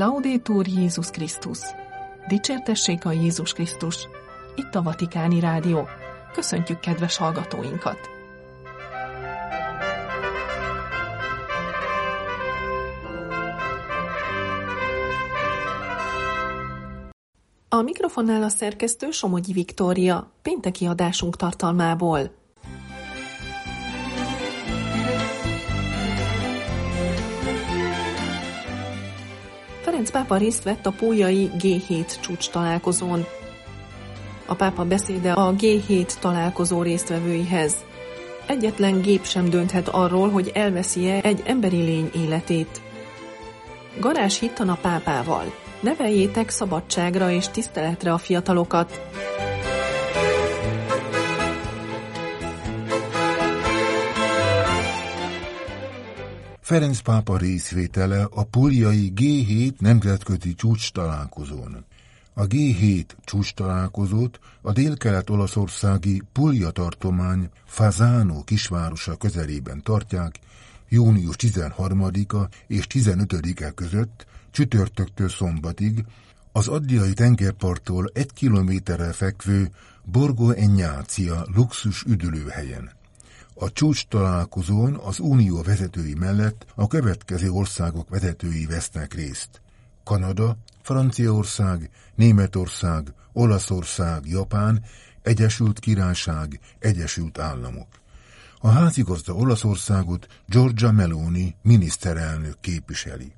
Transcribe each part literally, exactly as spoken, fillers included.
Laudetur Jézus Krisztus! Dicsértessék a Jézus Krisztus! Itt a Vatikáni Rádió. Köszöntjük kedves hallgatóinkat! A mikrofonnál a szerkesztő Somogyi Viktória, pénteki adásunk tartalmából. Ferenc pápa részt vett a pólyai gé hét csúcs találkozón. A pápa beszéde a gé hét találkozó résztvevőihez. Egyetlen gép sem dönthet arról, hogy elveszi-e egy emberi lény életét. Garázs hittan a pápával. Neveljétek szabadságra és tiszteletre a fiatalokat. Ferenc pápa részvétele a pólyai gé hét nemzetközi csúcs találkozón. A gé hét csúcs találkozót a délkelet-olaszországi Puglia tartomány Fasano kisvárosa közelében tartják június tizenharmadika és tizenötödike között, csütörtöktől szombatig, az adriai tengerparttól egy kilométerre fekvő Borgo Egnatia luxus üdülőhelyen. A csúcs találkozón az unió vezetői mellett a következő országok vezetői vesznek részt: Kanada, Franciaország, Németország, Olaszország, Japán, Egyesült Királyság, Egyesült Államok. A házigazda Olaszországot Giorgia Meloni miniszterelnök képviseli.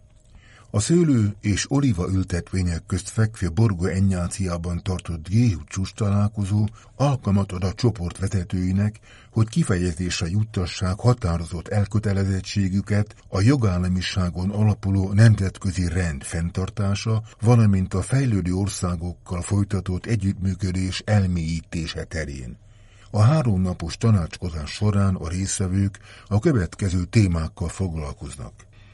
A szőlő és oliva ültetvények közt fekvő Borgo Egnatiában tartott gé hét csúcs találkozó alkalmat ad a csoport vezetőinek, hogy kifejezésre juttassák határozott elkötelezettségüket a jogállamiságon alapuló nemzetközi rend fenntartása, valamint a fejlődő országokkal folytatott együttműködés elmélyítése terén. A háromnapos tanácskozás során a résztvevők a következő témákkal foglalkoznak: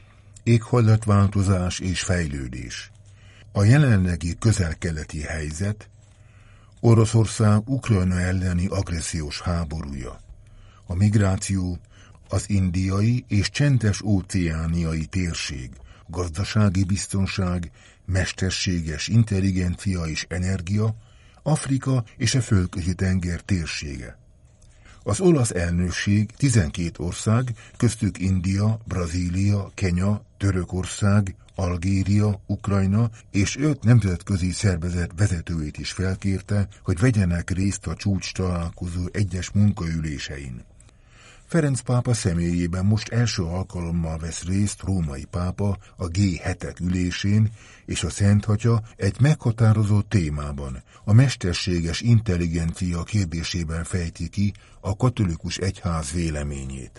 éghajlatváltozás és fejlődés, a jelenlegi közel-keleti helyzet, Oroszország Ukrajna elleni agressziós háborúja, a migráció, az indiai és csendes-óceániai térség, gazdasági biztonság, mesterséges intelligencia és energia, Afrika és a Földközi-tenger térsége. Az olasz elnökség tizenkét ország, köztük India, Brazília, Kenya, Törökország, Algéria, Ukrajna és öt nemzetközi szervezet vezetőit is felkérte, hogy vegyenek részt a csúcs találkozó egyes munkaülésein. Ferenc pápa személyében most első alkalommal vesz részt római pápa a gé hetek ülésén, és a Szenthatya egy meghatározott témában, a mesterséges intelligencia kérdésében fejti ki a katolikus egyház véleményét.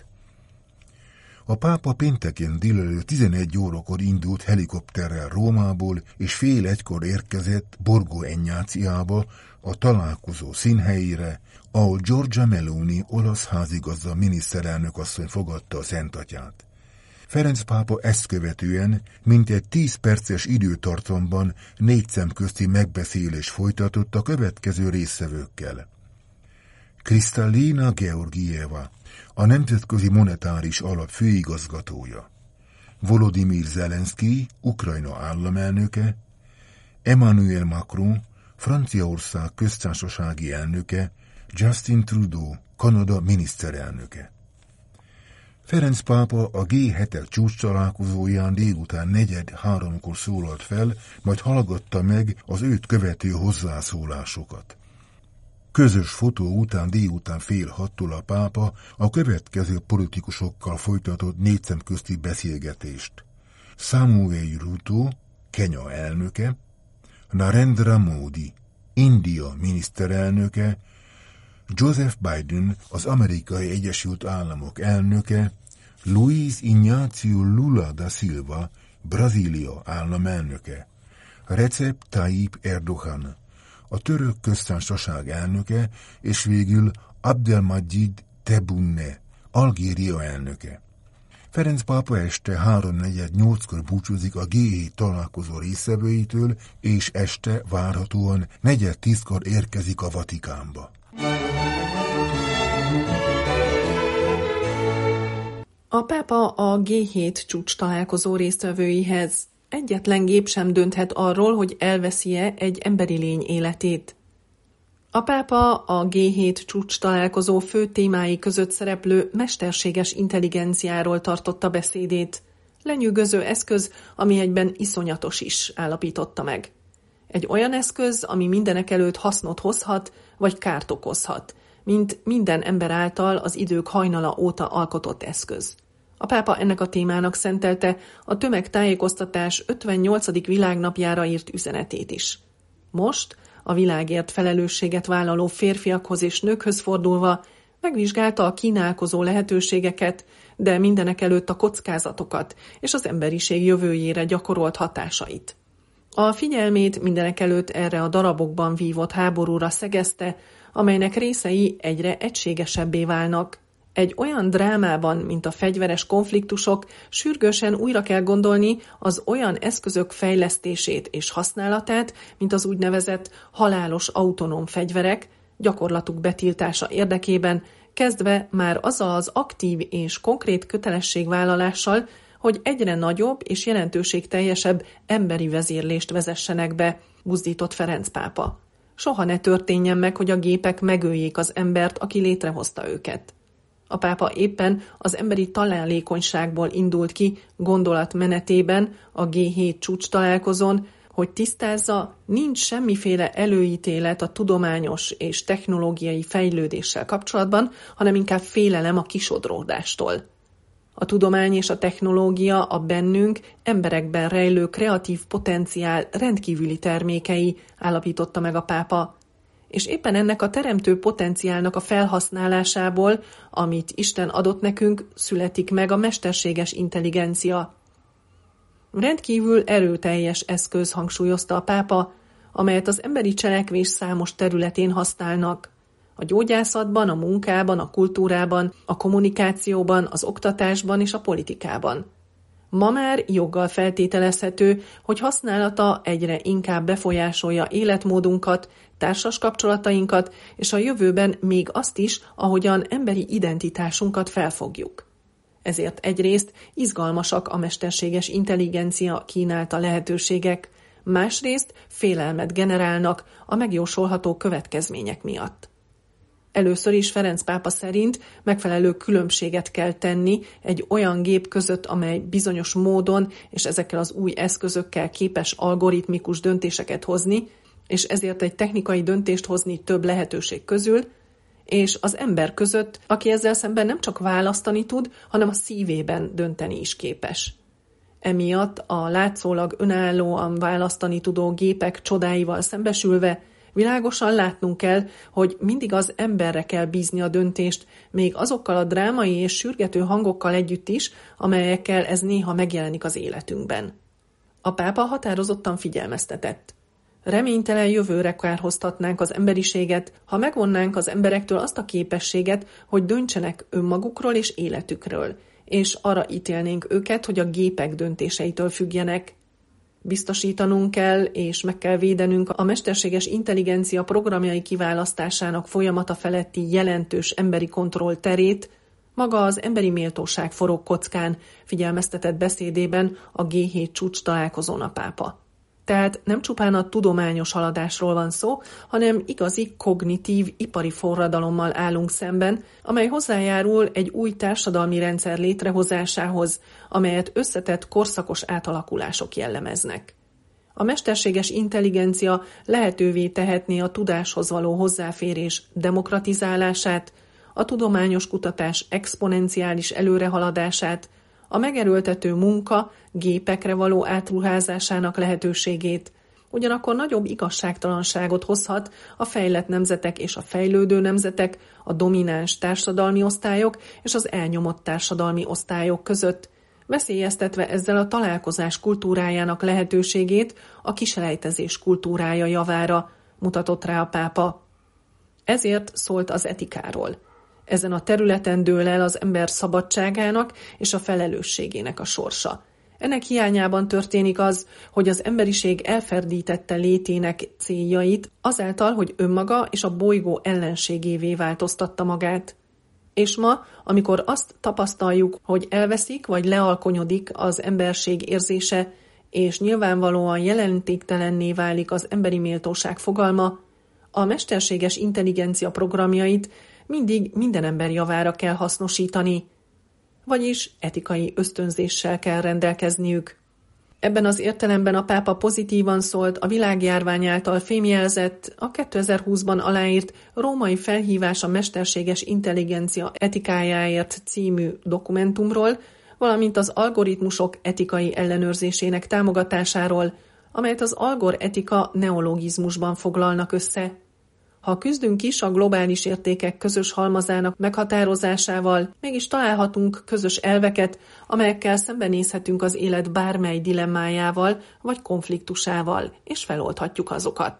A pápa pénteken délelőtt tizenegy órakor indult helikopterrel Rómából, és fél egykor érkezett Borgo Egnatiába, a találkozó színhelyére, ahol Giorgia Meloni olasz házigazda miniszterelnök asszony fogadta a Szentatyát. Ferenc pápa ezt követően mintegy tíz perces időtartamban négy szemközti megbeszélés folytatott a következő résztvevőkkel: Kristalina Georgieva, a Nemzetközi Monetáris Alap főigazgatója; Volodymyr Zelenszky, Ukrajna államelnöke; Emmanuel Macron, Franciaország köztársasági elnöke; Justin Trudeau, Kanada miniszterelnöke. Ferenc pápa a gé hetek csúcs találkozóján délután negyed háromkor szólalt fel, majd hallgatta meg az őt követő hozzászólásokat. Közös fotó után délután fél hattól a pápa a következő politikusokkal folytatott négy szemközti beszélgetést: Samuel Ruto, Kenya elnöke; Narendra Modi, India miniszterelnöke; Joseph Biden, az Amerikai Egyesült Államok elnöke; Luiz Inácio Lula da Silva, Brazília államelnöke; Recep Tayyip Erdogan, a török köztársaság elnöke, és végül Abdelmadjid Tebboune, Algéria elnöke. Ferenc pápa este háromnegyed nyolckor búcsúzik a gé hét találkozó résztvevőitől, és este várhatóan negyed tízkor érkezik a Vatikánba. A pápa a gé hét csúcs találkozó résztvevőihez. Egyetlen gép sem dönthet arról, hogy elveszi-e egy emberi lény életét. A pápa a gé hét csúcs találkozó fő témái között szereplő mesterséges intelligenciáról tartotta beszédét. Lenyűgöző eszköz, ami egyben iszonyatos is, állapította meg. Egy olyan eszköz, ami mindenekelőtt hasznot hozhat, vagy kárt okozhat, mint minden ember által az idők hajnala óta alkotott eszköz. A pápa ennek a témának szentelte a tömegtájékoztatás ötvennyolcadik világnapjára írt üzenetét is. Most a világért felelősséget vállaló férfiakhoz és nőkhöz fordulva megvizsgálta a kínálkozó lehetőségeket, de mindenekelőtt a kockázatokat és az emberiség jövőjére gyakorolt hatásait. A figyelmét mindenekelőtt erre a darabokban vívott háborúra szegezte, amelynek részei egyre egységesebbé válnak. Egy olyan drámában, mint a fegyveres konfliktusok, sürgősen újra kell gondolni az olyan eszközök fejlesztését és használatát, mint az úgynevezett halálos autonóm fegyverek, gyakorlatuk betiltása érdekében, kezdve már azzal az aktív és konkrét kötelességvállalással, hogy egyre nagyobb és jelentőségteljesebb emberi vezérlést vezessenek be, buzdított Ferenc pápa. Soha ne történjen meg, hogy a gépek megöljék az embert, aki létrehozta őket. A pápa éppen az emberi találékonyságból indult ki gondolatmenetében a gé hét csúcs találkozón, hogy tisztázza, nincs semmiféle előítélet a tudományos és technológiai fejlődéssel kapcsolatban, hanem inkább félelem a kisodródástól. A tudomány és a technológia a bennünk, emberekben rejlő kreatív potenciál rendkívüli termékei, állapította meg a pápa. És éppen ennek a teremtő potenciálnak a felhasználásából, amit Isten adott nekünk, születik meg a mesterséges intelligencia. Rendkívül erőteljes eszköz, hangsúlyozta a pápa, amelyet az emberi cselekvés számos területén használnak. A gyógyászatban, a munkában, a kultúrában, a kommunikációban, az oktatásban és a politikában. Ma már joggal feltételezhető, hogy használata egyre inkább befolyásolja életmódunkat, társas kapcsolatainkat, és a jövőben még azt is, ahogyan emberi identitásunkat felfogjuk. Ezért egyrészt izgalmasak a mesterséges intelligencia kínálta lehetőségek, másrészt félelmet generálnak a megjósolható következmények miatt. Először is Ferenc pápa szerint megfelelő különbséget kell tenni egy olyan gép között, amely bizonyos módon és ezekkel az új eszközökkel képes algoritmikus döntéseket hozni, és ezért egy technikai döntést hozni több lehetőség közül, és az ember között, aki ezzel szemben nem csak választani tud, hanem a szívében dönteni is képes. Emiatt a látszólag önállóan választani tudó gépek csodáival szembesülve világosan látnunk kell, hogy mindig az emberre kell bízni a döntést, még azokkal a drámai és sürgető hangokkal együtt is, amelyekkel ez néha megjelenik az életünkben. A pápa határozottan figyelmeztetett. Reménytelen jövőre kárhoztatnánk az emberiséget, ha megvonnánk az emberektől azt a képességet, hogy döntsenek önmagukról és életükről, és arra ítélnénk őket, hogy a gépek döntéseitől függjenek. Biztosítanunk kell, és meg kell védenünk a mesterséges intelligencia programjai kiválasztásának folyamata feletti jelentős emberi kontroll terét, maga az emberi méltóság forog kockán, figyelmeztetett beszédében a gé hét csúcs találkozón a pápa. Tehát nem csupán a tudományos haladásról van szó, hanem igazi kognitív ipari forradalommal állunk szemben, amely hozzájárul egy új társadalmi rendszer létrehozásához, amelyet összetett korszakos átalakulások jellemeznek. A mesterséges intelligencia lehetővé tehetné a tudáshoz való hozzáférés demokratizálását, a tudományos kutatás exponenciális előrehaladását, a megerőltető munka gépekre való átruházásának lehetőségét, ugyanakkor nagyobb igazságtalanságot hozhat a fejlett nemzetek és a fejlődő nemzetek, a domináns társadalmi osztályok és az elnyomott társadalmi osztályok között, veszélyeztetve ezzel a találkozás kultúrájának lehetőségét a kiselejtezés kultúrája javára, mutatott rá a pápa. Ezért szólt az etikáról. Ezen a területen dől el az ember szabadságának és a felelősségének a sorsa. Ennek hiányában történik az, hogy az emberiség elferdítette létének céljait azáltal, hogy önmaga és a bolygó ellenségévé változtatta magát. És ma, amikor azt tapasztaljuk, hogy elveszik vagy lealkonyodik az emberség érzése, és nyilvánvalóan jelentéktelenné válik az emberi méltóság fogalma, a mesterséges intelligencia programjait mindig minden ember javára kell hasznosítani, vagyis etikai ösztönzéssel kell rendelkezniük. Ebben az értelemben a pápa pozitívan szólt a világjárvány által fémjelzett, a kétezer-húszban aláírt római felhívás a mesterséges intelligencia etikájáért című dokumentumról, valamint az algoritmusok etikai ellenőrzésének támogatásáról, amelyet az algoretika neologizmusban foglalnak össze. Ha küzdünk is a globális értékek közös halmazának meghatározásával, mégis találhatunk közös elveket, amelyekkel szembenézhetünk az élet bármely dilemmájával vagy konfliktusával, és feloldhatjuk azokat.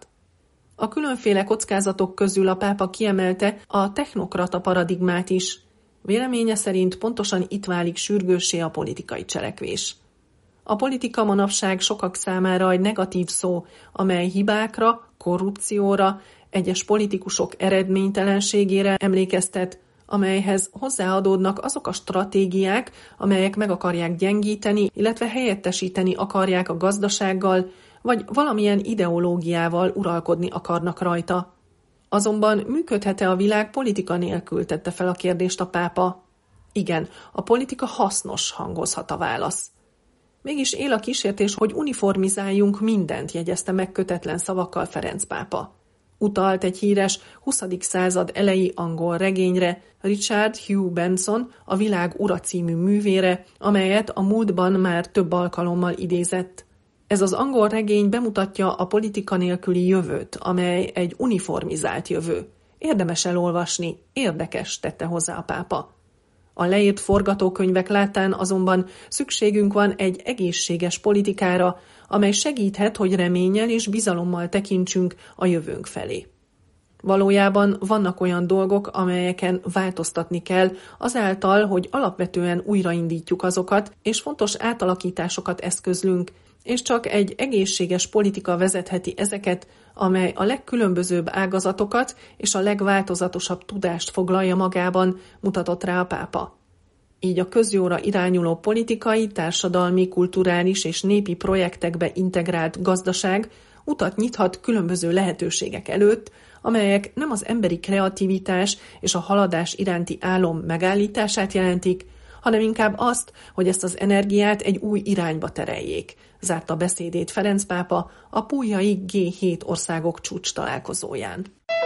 A különféle kockázatok közül a pápa kiemelte a technokrata paradigmát is. Véleménye szerint pontosan itt válik sürgőssé a politikai cselekvés. A politika manapság sokak számára egy negatív szó, amely hibákra, korrupcióra, egyes politikusok eredménytelenségére emlékeztet, amelyhez hozzáadódnak azok a stratégiák, amelyek meg akarják gyengíteni, illetve helyettesíteni akarják a gazdasággal, vagy valamilyen ideológiával uralkodni akarnak rajta. Azonban működhet-e a világ politika nélkül, tette fel a kérdést a pápa? Igen, a politika hasznos, hangozhat a válasz. Mégis él a kísértés, hogy uniformizáljunk mindent, jegyezte meg kötetlen szavakkal Ferenc pápa. Utalt egy híres huszadik század elejé angol regényre, Richard Hugh Benson, a Világ ura című művére, amelyet a múltban már több alkalommal idézett. Ez az angol regény bemutatja a politika nélküli jövőt, amely egy uniformizált jövő. Érdemes elolvasni, érdekes, tette hozzá a pápa. A leírt forgatókönyvek láttán azonban szükségünk van egy egészséges politikára, amely segíthet, hogy reménnyel és bizalommal tekintsünk a jövőnk felé. Valójában vannak olyan dolgok, amelyeken változtatni kell, azáltal, hogy alapvetően újraindítjuk azokat, és fontos átalakításokat eszközlünk, és csak egy egészséges politika vezetheti ezeket, amely a legkülönbözőbb ágazatokat és a legváltozatosabb tudást foglalja magában, mutatott rá a pápa. Így a közjóra irányuló politikai, társadalmi, kulturális és népi projektekbe integrált gazdaság utat nyithat különböző lehetőségek előtt, amelyek nem az emberi kreativitás és a haladás iránti álom megállítását jelentik, hanem inkább azt, hogy ezt az energiát egy új irányba tereljék, zárta beszédét Ferenc pápa a puljai gé hét országok csúcs találkozóján.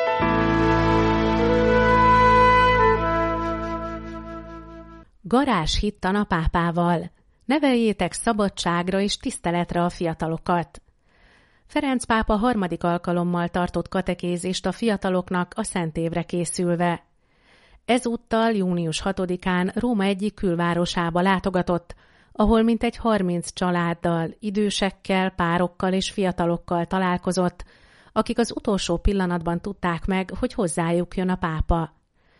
Garázs hittan a pápával. Neveljétek szabadságra és tiszteletre a fiatalokat. Ferenc pápa harmadik alkalommal tartott katekézist a fiataloknak a Szent Évre készülve. Ezúttal június hatodikán Róma egyik külvárosába látogatott, ahol mintegy harminc családdal, idősekkel, párokkal és fiatalokkal találkozott, akik az utolsó pillanatban tudták meg, hogy hozzájuk jön a pápa.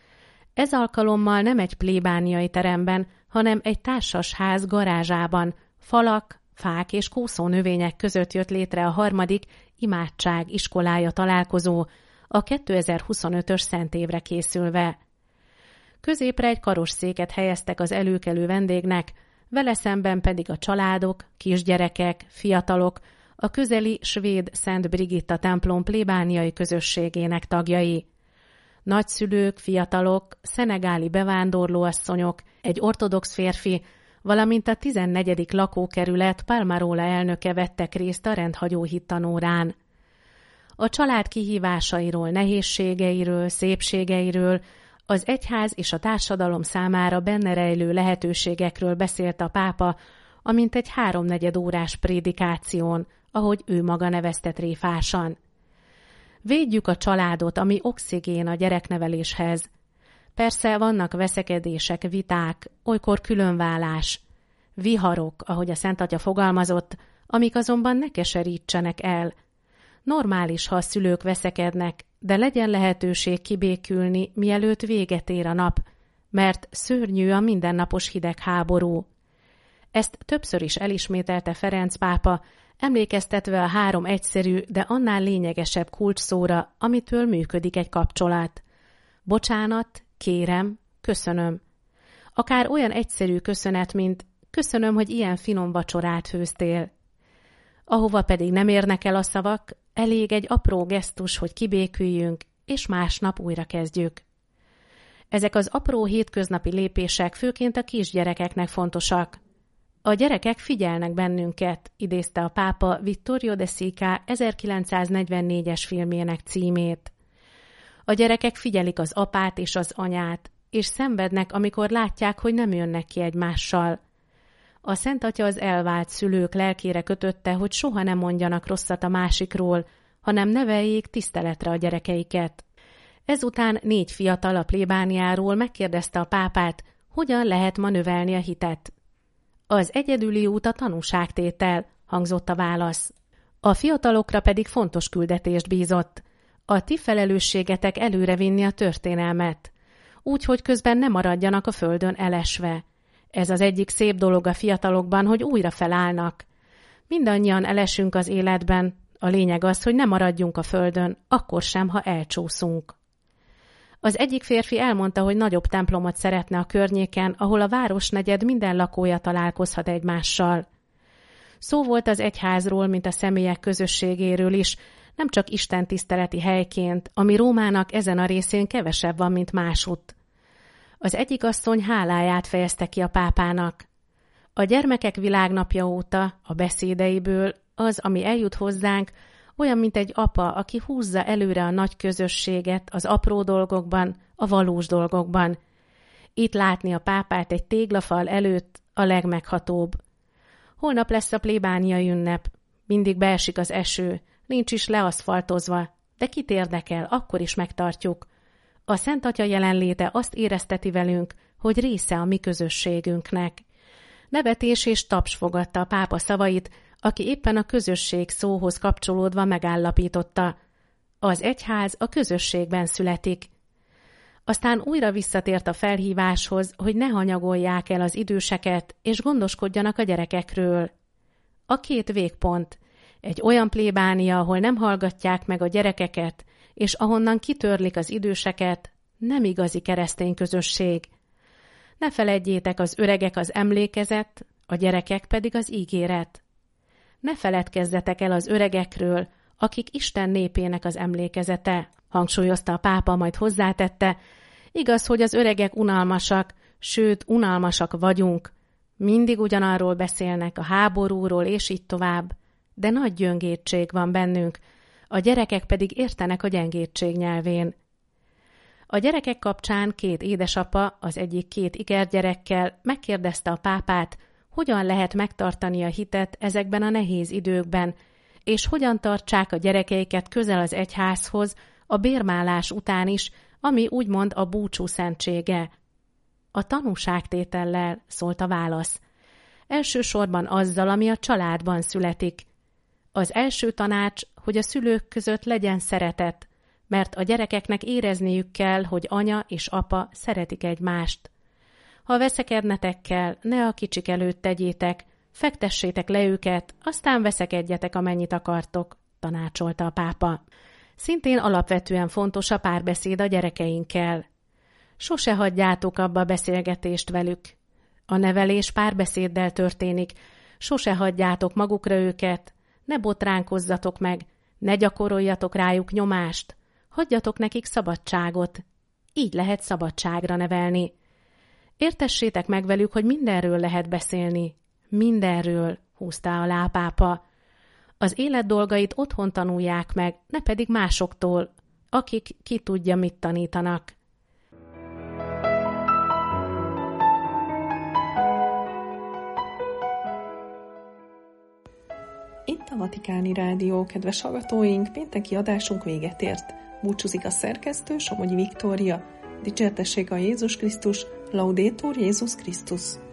Ez alkalommal nem egy plébániai teremben, hanem egy társasház garázsában, falak, fák és kószónövények között jött létre a harmadik imádság iskolája találkozó, a kétezer-huszonötös Szent Évre készülve. Középre egy karosszéket helyeztek az előkelő vendégnek, vele szemben pedig a családok, kisgyerekek, fiatalok, a közeli svéd Szent Brigitta templom plébániai közösségének tagjai. Nagyszülők, fiatalok, szenegáli bevándorlóasszonyok, egy ortodox férfi, valamint a tizennegyedik lakókerület Palmarola elnöke vettek részt a rendhagyó hittanórán. A család kihívásairól, nehézségeiről, szépségeiről, az egyház és a társadalom számára benne rejlő lehetőségekről beszélt a pápa, amint egy háromnegyed órás prédikáción, ahogy ő maga nevezte tréfásan. Védjük a családot, ami oxigén a gyerekneveléshez. Persze vannak veszekedések, viták, olykor különválás, viharok, ahogy a Szent Atya fogalmazott, amik azonban ne keserítsenek el. Normális, ha a szülők veszekednek, de legyen lehetőség kibékülni, mielőtt véget ér a nap, mert szörnyű a mindennapos hidegháború. Ezt többször is elismételte Ferenc pápa, emlékeztetve a három egyszerű, de annál lényegesebb kulcsszóra, amitől működik egy kapcsolat. Bocsánat, kérem, köszönöm. Akár olyan egyszerű köszönet, mint köszönöm, hogy ilyen finom vacsorát főztél. Ahova pedig nem érnek el a szavak, elég egy apró gesztus, hogy kibéküljünk, és másnap újra kezdjük. Ezek az apró hétköznapi lépések főként a kisgyerekeknek fontosak. A gyerekek figyelnek bennünket, idézte a pápa Vittorio De Sica ezerkilencszáznegyvennégyes filmjének címét. A gyerekek figyelik az apát és az anyát, és szenvednek, amikor látják, hogy nem jönnek ki egymással. A Szent Atya az elvált szülők lelkére kötötte, hogy soha nem mondjanak rosszat a másikról, hanem neveljék tiszteletre a gyerekeiket. Ezután négy fiatal a plébániáról megkérdezte a pápát, hogyan lehet ma növelni a hitet. Az egyedüli út a tanúságtétel, hangzott a válasz. A fiatalokra pedig fontos küldetést bízott. A ti felelősségetek előrevinni a történelmet, úgy, hogy közben ne maradjanak a földön elesve. Ez az egyik szép dolog a fiatalokban, hogy újra felállnak. Mindannyian elesünk az életben, a lényeg az, hogy ne maradjunk a földön, akkor sem, ha elcsúszunk. Az egyik férfi elmondta, hogy nagyobb templomot szeretne a környéken, ahol a városnegyed minden lakója találkozhat egymással. Szó volt az egyházról, mint a személyek közösségéről is, nem csak istentiszteleti helyként, ami Rómának ezen a részén kevesebb van, mint másutt. Az egyik asszony háláját fejezte ki a pápának. A gyermekek világnapja óta, a beszédeiből, az, ami eljut hozzánk, olyan, mint egy apa, aki húzza előre a nagy közösséget az apró dolgokban, a valós dolgokban. Itt látni a pápát egy téglafal előtt a legmeghatóbb. Holnap lesz a plébániai ünnep. Mindig beesik az eső, nincs is leaszfaltozva, de kit érdekel, akkor is megtartjuk. A Szent Atya jelenléte azt érezteti velünk, hogy része a mi közösségünknek. Nevetés és taps fogadta a pápa szavait, aki éppen a közösség szóhoz kapcsolódva megállapította. Az egyház a közösségben születik. Aztán újra visszatért a felhíváshoz, hogy ne hanyagolják el az időseket, és gondoskodjanak a gyerekekről. A két végpont. Egy olyan plébánia, ahol nem hallgatják meg a gyerekeket, és ahonnan kitörlik az időseket, nem igazi keresztény közösség. Ne feledjétek, az öregek az emlékezet, a gyerekek pedig az ígéret. Ne feledkezzetek el az öregekről, akik Isten népének az emlékezete, hangsúlyozta a pápa, majd hozzátette, igaz, hogy az öregek unalmasak, sőt, unalmasak vagyunk. Mindig ugyanarról beszélnek, a háborúról, és így tovább, de nagy gyöngétség van bennünk, a gyerekek pedig értenek a gyengétség nyelvén. A gyerekek kapcsán két édesapa, az egyik két ikergyerekkel megkérdezte a pápát, hogyan lehet megtartani a hitet ezekben a nehéz időkben, és hogyan tartsák a gyerekeiket közel az egyházhoz a bérmálás után is, ami úgymond a búcsú szentsége. A tanúságtétellel, szólt a válasz. Elsősorban azzal, ami a családban születik. Az első tanács, hogy a szülők között legyen szeretet, mert a gyerekeknek érezniük kell, hogy anya és apa szeretik egymást. Ha veszekednetek kell, ne a kicsik előtt tegyétek, fektessétek le őket, aztán veszekedjetek, amennyit akartok, tanácsolta a pápa. Szintén alapvetően fontos a párbeszéd a gyerekeinkkel. Sose hagyjátok abba a beszélgetést velük. A nevelés párbeszéddel történik, sose hagyjátok magukra őket, ne botránkozzatok meg, ne gyakoroljatok rájuk nyomást, hagyjatok nekik szabadságot. Így lehet szabadságra nevelni. Értessétek meg velük, hogy mindenről lehet beszélni. Mindenről, húzta alá a pápa. Az élet dolgait otthon tanulják meg, ne pedig másoktól, akik ki tudja, mit tanítanak. Itt a Vatikáni Rádió, kedves hallgatóink, pénteki adásunk véget ért. Búcsúzik a szerkesztő, Somogyi Viktória. Dicsértessék a Jézus Krisztus, Laudetur Jézus Krisztus.